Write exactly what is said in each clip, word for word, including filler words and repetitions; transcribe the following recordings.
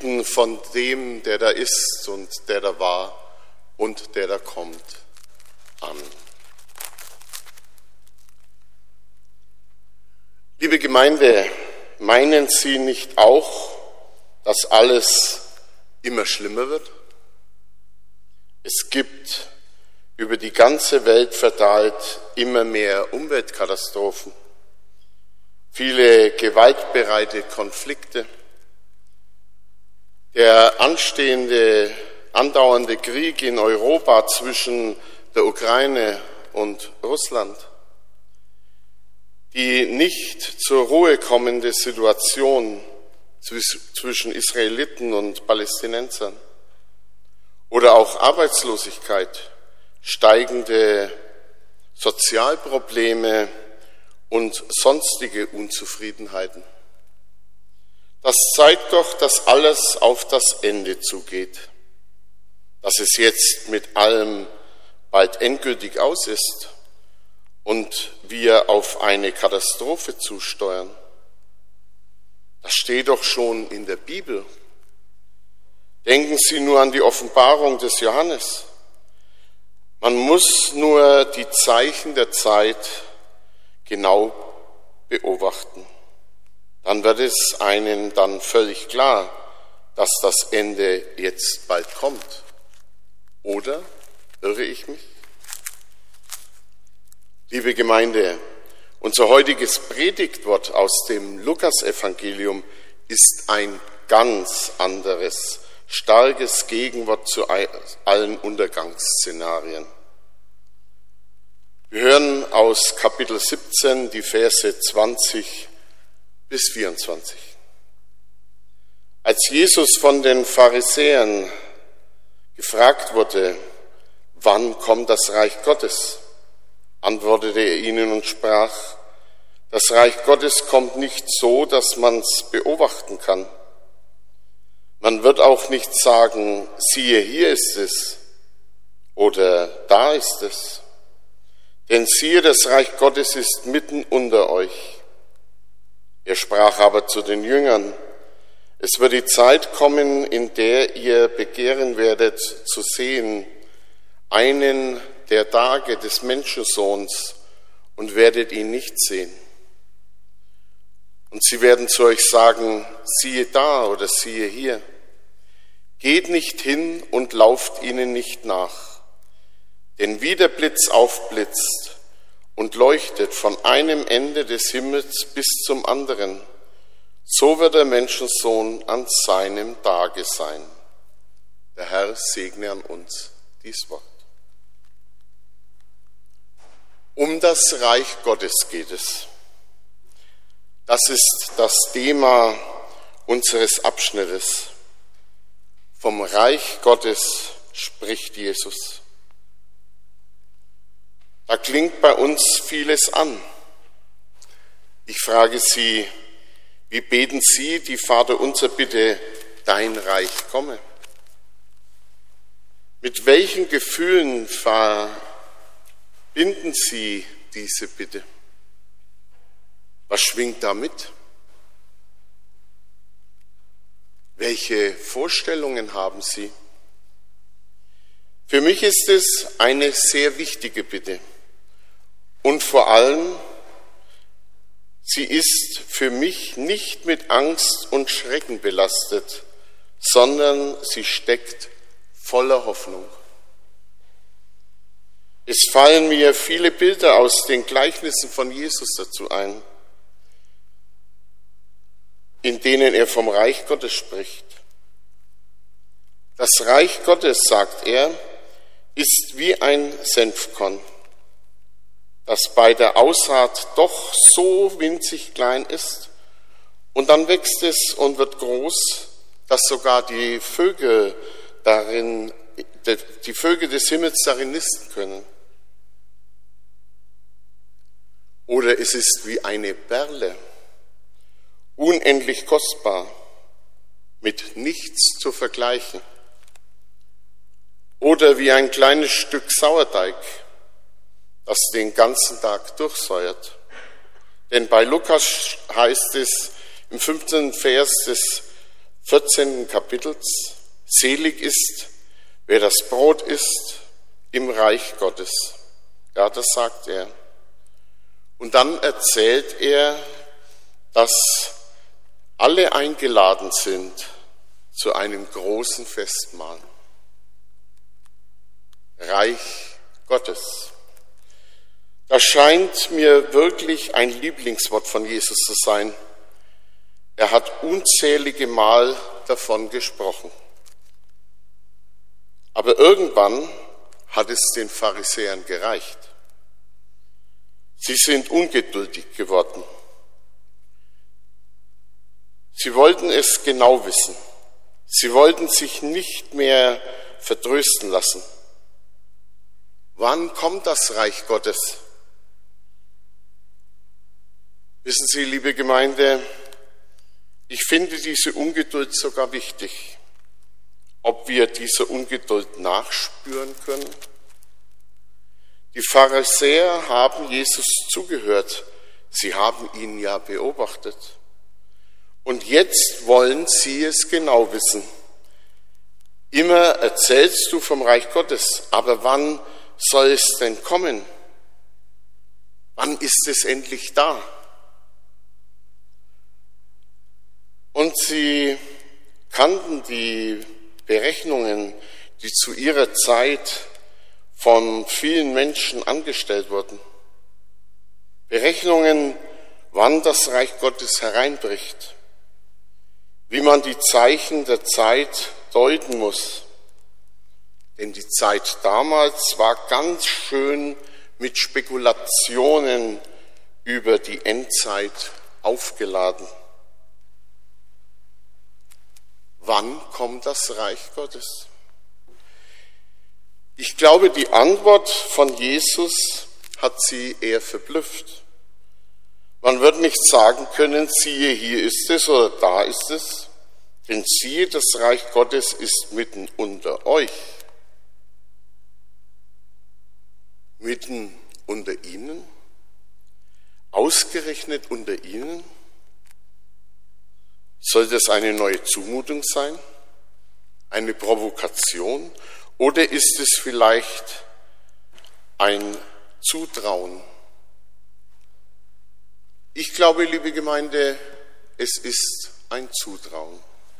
Bitten von dem, der da ist und der da war und der da kommt, an. Liebe Gemeinde, meinen Sie nicht auch, dass alles immer schlimmer wird? Es gibt über die ganze Welt verteilt immer mehr Umweltkatastrophen, viele gewaltbereite Konflikte. Der anstehende, andauernde Krieg in Europa zwischen der Ukraine und Russland, die nicht zur Ruhe kommende Situation zwischen Israeliten und Palästinensern oder auch Arbeitslosigkeit, steigende Sozialprobleme und sonstige Unzufriedenheiten. Das zeigt doch, dass alles auf das Ende zugeht, dass es jetzt mit allem bald endgültig aus ist und wir auf eine Katastrophe zusteuern. Das steht doch schon in der Bibel. Denken Sie nur an die Offenbarung des Johannes. Man muss nur die Zeichen der Zeit genau beobachten. Dann wird es einem dann völlig klar, dass das Ende jetzt bald kommt. Oder irre ich mich? Liebe Gemeinde, unser heutiges Predigtwort aus dem Lukasevangelium ist ein ganz anderes, starkes Gegenwort zu allen Untergangsszenarien. Wir hören aus Kapitel siebzehn die Verse zwanzig bis vierundzwanzig. Als Jesus von den Pharisäern gefragt wurde, wann kommt das Reich Gottes, antwortete er ihnen und sprach, das Reich Gottes kommt nicht so, dass man es beobachten kann. Man wird auch nicht sagen, siehe, hier ist es oder da ist es. Denn siehe, das Reich Gottes ist mitten unter euch. Er sprach aber zu den Jüngern, es wird die Zeit kommen, in der ihr begehren werdet zu sehen, einen der Tage des Menschensohns und werdet ihn nicht sehen. Und sie werden zu euch sagen, siehe da oder siehe hier. Geht nicht hin und lauft ihnen nicht nach. Denn wie der Blitz aufblitzt und leuchtet von einem Ende des Himmels bis zum anderen, so wird der Menschensohn an seinem Tage sein. Der Herr segne an uns dies Wort. Um das Reich Gottes geht es. Das ist das Thema unseres Abschnittes. Vom Reich Gottes spricht Jesus. Da klingt bei uns vieles an. Ich frage Sie, wie beten Sie die Vaterunser Bitte, dein Reich komme? Mit welchen Gefühlen verbinden Sie diese Bitte? Was schwingt da mit? Welche Vorstellungen haben Sie? Für mich ist es eine sehr wichtige Bitte. Und vor allem, sie ist für mich nicht mit Angst und Schrecken belastet, sondern sie steckt voller Hoffnung. Es fallen mir viele Bilder aus den Gleichnissen von Jesus dazu ein, in denen er vom Reich Gottes spricht. Das Reich Gottes, sagt er, ist wie ein Senfkorn, das bei der Aussaat doch so winzig klein ist und dann wächst es und wird groß, dass sogar die Vögel darin, die Vögel des Himmels darin nisten können. Oder es ist wie eine Perle, unendlich kostbar, mit nichts zu vergleichen. Oder wie ein kleines Stück Sauerteig, das den ganzen Tag durchsäuert. Denn bei Lukas heißt es im fünfzehnten Vers des vierzehnten Kapitels, selig ist, wer das Brot isst im Reich Gottes. Ja, das sagt er. Und dann erzählt er, dass alle eingeladen sind zu einem großen Festmahl. Reich Gottes. Das scheint mir wirklich ein Lieblingswort von Jesus zu sein. Er hat unzählige Mal davon gesprochen. Aber irgendwann hat es den Pharisäern gereicht. Sie sind ungeduldig geworden. Sie wollten es genau wissen. Sie wollten sich nicht mehr vertrösten lassen. Wann kommt das Reich Gottes? Wissen Sie, liebe Gemeinde, ich finde diese Ungeduld sogar wichtig. Ob wir dieser Ungeduld nachspüren können? Die Pharisäer haben Jesus zugehört. Sie haben ihn ja beobachtet. Und jetzt wollen sie es genau wissen. Immer erzählst du vom Reich Gottes, aber wann soll es denn kommen? Wann ist es endlich da? Und sie kannten die Berechnungen, die zu ihrer Zeit von vielen Menschen angestellt wurden. Berechnungen, wann das Reich Gottes hereinbricht, wie man die Zeichen der Zeit deuten muss. Denn die Zeit damals war ganz schön mit Spekulationen über die Endzeit aufgeladen. Wann kommt das Reich Gottes? Ich glaube, die Antwort von Jesus hat sie eher verblüfft. Man wird nicht sagen können, siehe, hier ist es oder da ist es, denn siehe, das Reich Gottes ist mitten unter euch. Mitten unter ihnen? Ausgerechnet unter ihnen? Soll das eine neue Zumutung sein? Eine Provokation? Oder ist es vielleicht ein Zutrauen? Ich glaube, liebe Gemeinde, es ist ein Zutrauen.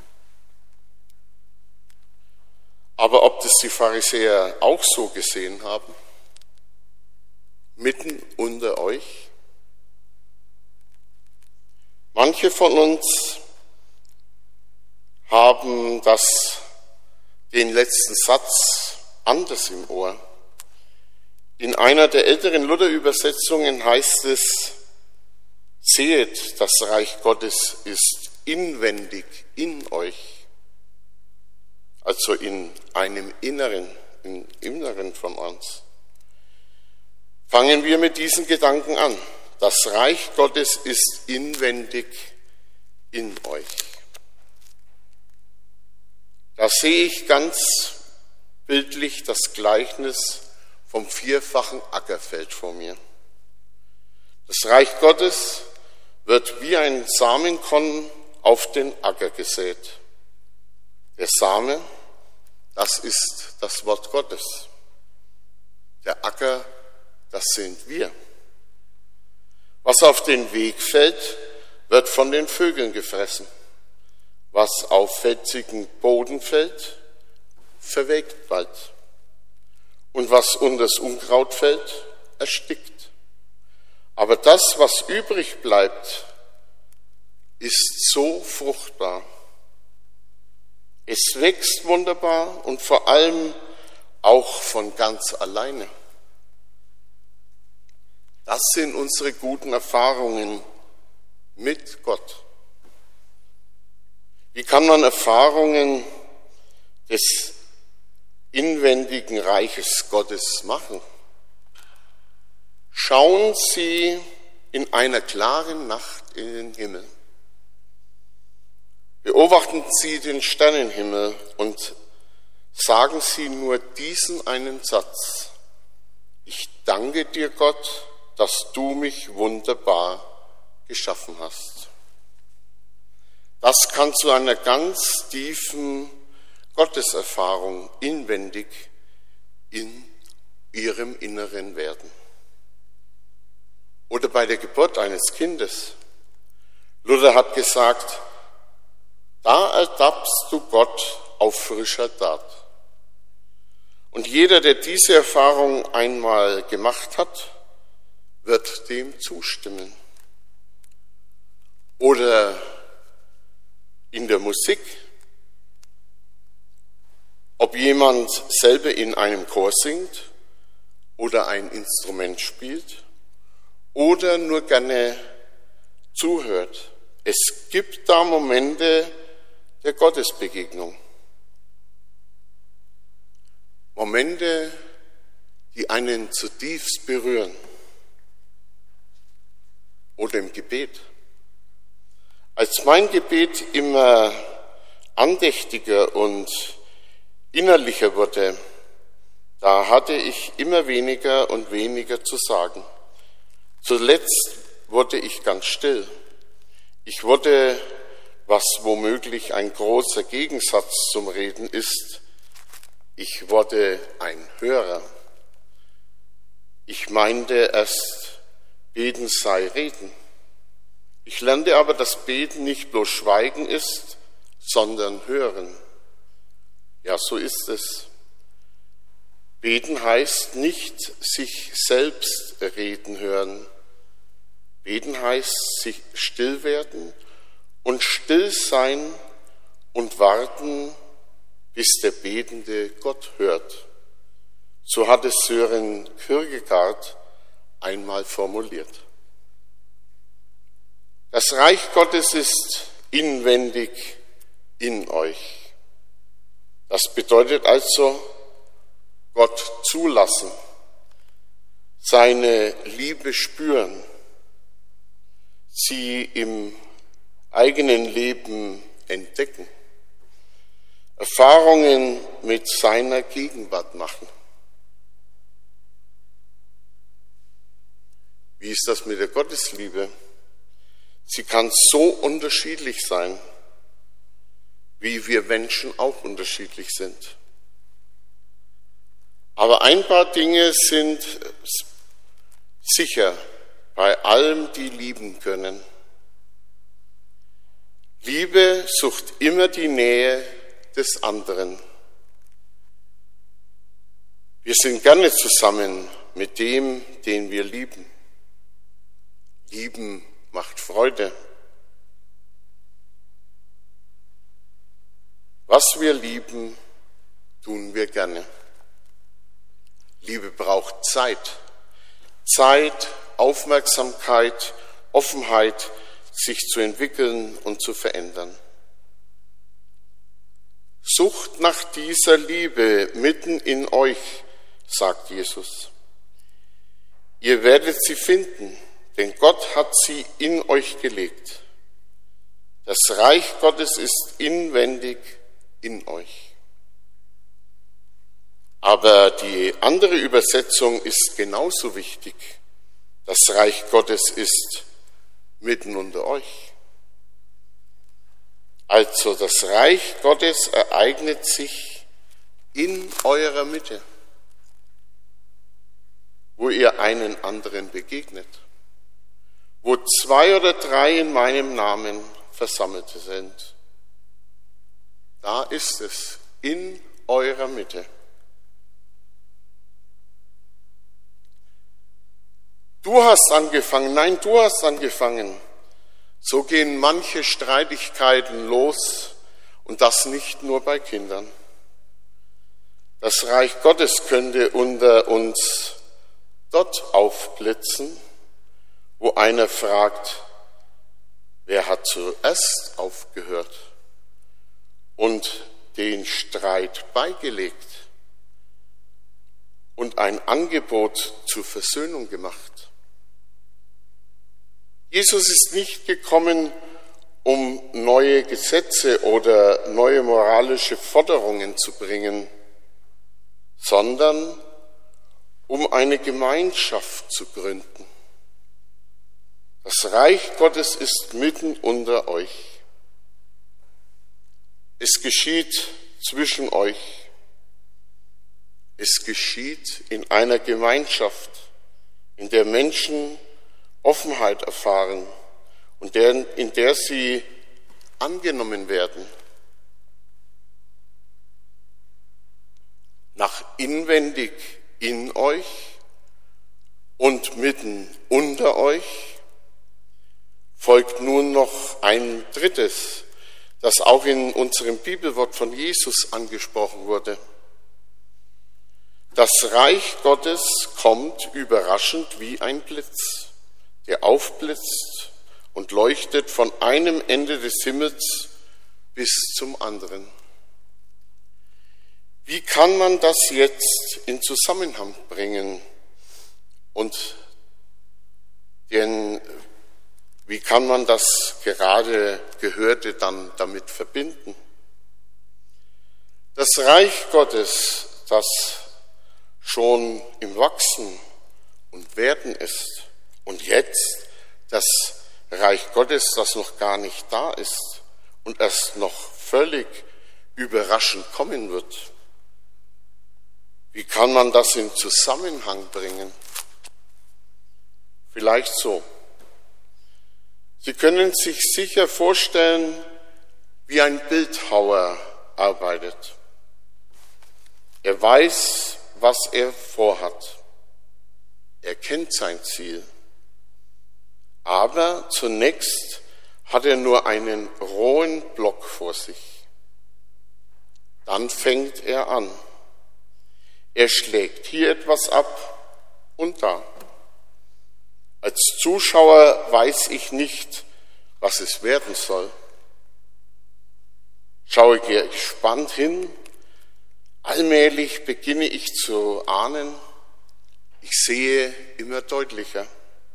Aber ob das die Pharisäer auch so gesehen haben? Mitten unter euch? Manche von uns haben das, den letzten Satz anders im Ohr. In einer der älteren Luther-Übersetzungen heißt es, sehet, das Reich Gottes ist inwendig in euch, also in einem Inneren, im Inneren von uns. Fangen wir mit diesen Gedanken an. Das Reich Gottes ist inwendig in euch. Da sehe ich ganz bildlich das Gleichnis vom vierfachen Ackerfeld vor mir. Das Reich Gottes wird wie ein Samenkorn auf den Acker gesät. Der Same, das ist das Wort Gottes. Der Acker, das sind wir. Was auf den Weg fällt, wird von den Vögeln gefressen. Was auf felsigen Boden fällt, verwelkt bald. Und was unter das Unkraut fällt, erstickt. Aber das, was übrig bleibt, ist so fruchtbar. Es wächst wunderbar und vor allem auch von ganz alleine. Das sind unsere guten Erfahrungen mit Gott. Wie kann man Erfahrungen des inwendigen Reiches Gottes machen? Schauen Sie in einer klaren Nacht in den Himmel. Beobachten Sie den Sternenhimmel und sagen Sie nur diesen einen Satz. Ich danke dir, Gott, dass du mich wunderbar geschaffen hast. Das kann zu einer ganz tiefen Gotteserfahrung inwendig in ihrem Inneren werden. Oder bei der Geburt eines Kindes. Luther hat gesagt, da ertappst du Gott auf frischer Tat. Und jeder, der diese Erfahrung einmal gemacht hat, wird dem zustimmen. Oder in der Musik, ob jemand selber in einem Chor singt oder ein Instrument spielt oder nur gerne zuhört. Es gibt da Momente der Gottesbegegnung. Momente, die einen zutiefst berühren. Oder im Gebet. Als mein Gebet immer andächtiger und innerlicher wurde, da hatte ich immer weniger und weniger zu sagen. Zuletzt wurde ich ganz still. Ich wurde, was womöglich ein großer Gegensatz zum Reden ist, ich wurde ein Hörer. Ich meinte erst, Beten sei Reden. Ich lernte aber, dass Beten nicht bloß Schweigen ist, sondern Hören. Ja, so ist es. Beten heißt nicht sich selbst reden hören. Beten heißt sich still werden und still sein und warten, bis der Betende Gott hört. So hat es Sören Kierkegaard einmal formuliert. Das Reich Gottes ist inwendig in euch. Das bedeutet also, Gott zulassen, seine Liebe spüren, sie im eigenen Leben entdecken, Erfahrungen mit seiner Gegenwart machen. Wie ist das mit der Gottesliebe? Sie kann so unterschiedlich sein, wie wir Menschen auch unterschiedlich sind. Aber ein paar Dinge sind sicher bei allem, die lieben können. Liebe sucht immer die Nähe des anderen. Wir sind gerne zusammen mit dem, den wir lieben. Lieben macht Freude. Was wir lieben, tun wir gerne. Liebe braucht Zeit. Zeit, Aufmerksamkeit, Offenheit, sich zu entwickeln und zu verändern. Sucht nach dieser Liebe mitten in euch, sagt Jesus. Ihr werdet sie finden, denn Gott hat sie in euch gelegt. Das Reich Gottes ist inwendig in euch. Aber die andere Übersetzung ist genauso wichtig. Das Reich Gottes ist mitten unter euch. Also das Reich Gottes ereignet sich in eurer Mitte, wo ihr einen anderen begegnet, wo zwei oder drei in meinem Namen versammelt sind. Da ist es, in eurer Mitte. Du hast angefangen, nein, du hast angefangen. So gehen manche Streitigkeiten los und das nicht nur bei Kindern. Das Reich Gottes könnte unter uns dort aufblitzen, wo einer fragt, wer hat zuerst aufgehört und den Streit beigelegt und ein Angebot zur Versöhnung gemacht. Jesus ist nicht gekommen, um neue Gesetze oder neue moralische Forderungen zu bringen, sondern um eine Gemeinschaft zu gründen. Das Reich Gottes ist mitten unter euch. Es geschieht zwischen euch. Es geschieht in einer Gemeinschaft, in der Menschen Offenheit erfahren und in der sie angenommen werden. Nach inwendig in euch und mitten unter euch folgt nun noch ein drittes, das auch in unserem Bibelwort von Jesus angesprochen wurde. Das Reich Gottes kommt überraschend wie ein Blitz, der aufblitzt und leuchtet von einem Ende des Himmels bis zum anderen. Wie kann man das jetzt in Zusammenhang bringen? Und den, wie kann man das gerade Gehörte dann damit verbinden? Das Reich Gottes, das schon im Wachsen und Werden ist, und jetzt das Reich Gottes, das noch gar nicht da ist und erst noch völlig überraschend kommen wird. Wie kann man das in Zusammenhang bringen? Vielleicht so. Sie können sich sicher vorstellen, wie ein Bildhauer arbeitet. Er weiß, was er vorhat. Er kennt sein Ziel. Aber zunächst hat er nur einen rohen Block vor sich. Dann fängt er an. Er schlägt hier etwas ab und da. Als Zuschauer weiß ich nicht, was es werden soll. Schaue gespannt hin. Allmählich beginne ich zu ahnen, ich sehe immer deutlicher.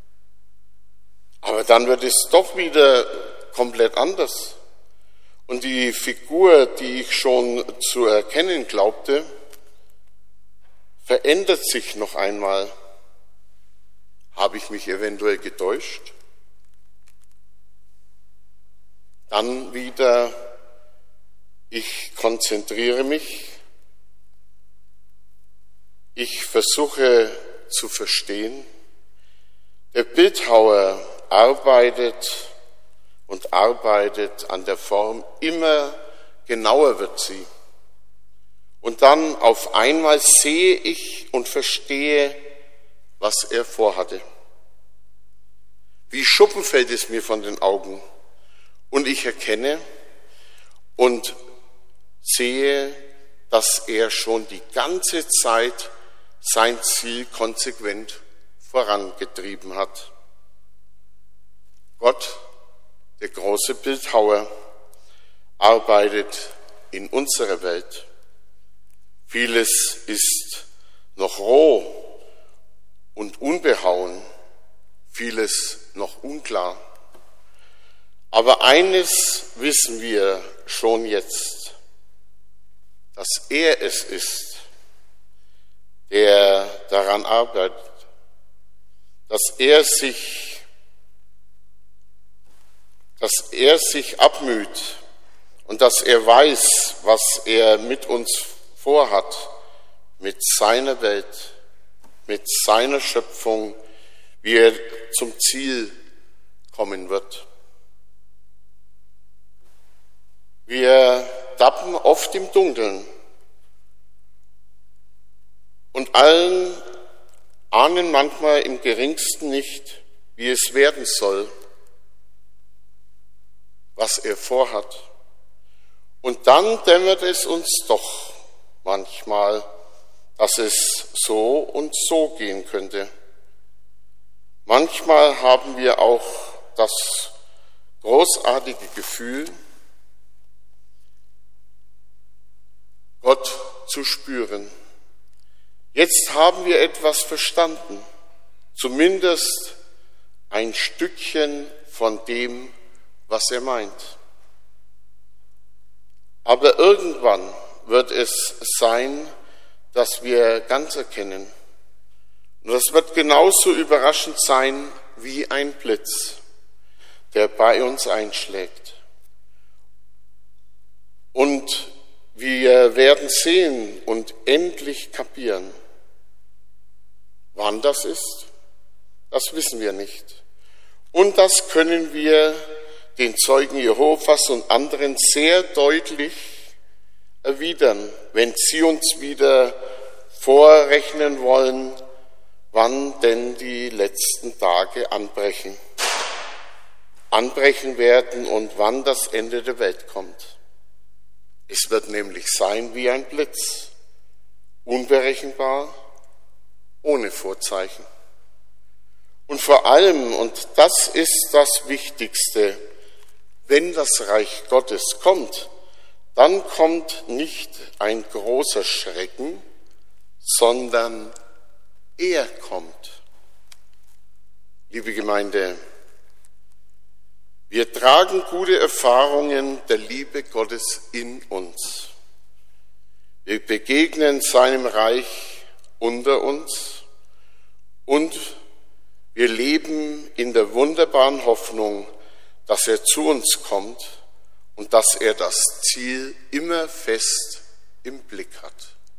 Aber dann wird es doch wieder komplett anders. Und die Figur, die ich schon zu erkennen glaubte, verändert sich noch einmal. Habe ich mich eventuell getäuscht? Dann wieder, ich konzentriere mich, ich versuche zu verstehen. Der Bildhauer arbeitet und arbeitet an der Form, immer genauer wird sie. Und dann auf einmal sehe ich und verstehe, was er vorhatte. Wie Schuppen fällt es mir von den Augen. Und ich erkenne und sehe, dass er schon die ganze Zeit sein Ziel konsequent vorangetrieben hat. Gott, der große Bildhauer, arbeitet in unserer Welt. Vieles ist noch roh und unbehauen, vieles noch unklar. Aber eines wissen wir schon jetzt, dass er es ist, der daran arbeitet, dass er sich, dass er sich abmüht und dass er weiß, was er mit uns vorhat, mit seiner Welt, mit seiner Schöpfung, wie er zum Ziel kommen wird. Wir tappen oft im Dunkeln und allen ahnen manchmal im geringsten nicht, wie es werden soll, was er vorhat. Und dann dämmert es uns doch manchmal, dass es so und so gehen könnte. Manchmal haben wir auch das großartige Gefühl, Gott zu spüren. Jetzt haben wir etwas verstanden, zumindest ein Stückchen von dem, was er meint. Aber irgendwann wird es sein, dass wir ganz erkennen. Und das wird genauso überraschend sein wie ein Blitz, der bei uns einschlägt. Und wir werden sehen und endlich kapieren, wann das ist. Das wissen wir nicht. Und das können wir den Zeugen Jehovas und anderen sehr deutlich erwidern, wenn sie uns wieder vorrechnen wollen, wann denn die letzten Tage anbrechen. Anbrechen werden und wann das Ende der Welt kommt. Es wird nämlich sein wie ein Blitz, unberechenbar, ohne Vorzeichen. Und vor allem, und das ist das Wichtigste, wenn das Reich Gottes kommt, dann kommt nicht ein großer Schrecken, sondern er kommt. Liebe Gemeinde, wir tragen gute Erfahrungen der Liebe Gottes in uns. Wir begegnen seinem Reich unter uns und wir leben in der wunderbaren Hoffnung, dass er zu uns kommt und dass er das Ziel immer fest im Blick hat.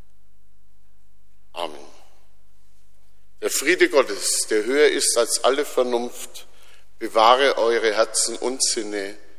Amen. Der Friede Gottes, der höher ist als alle Vernunft, bewahre eure Herzen und Sinne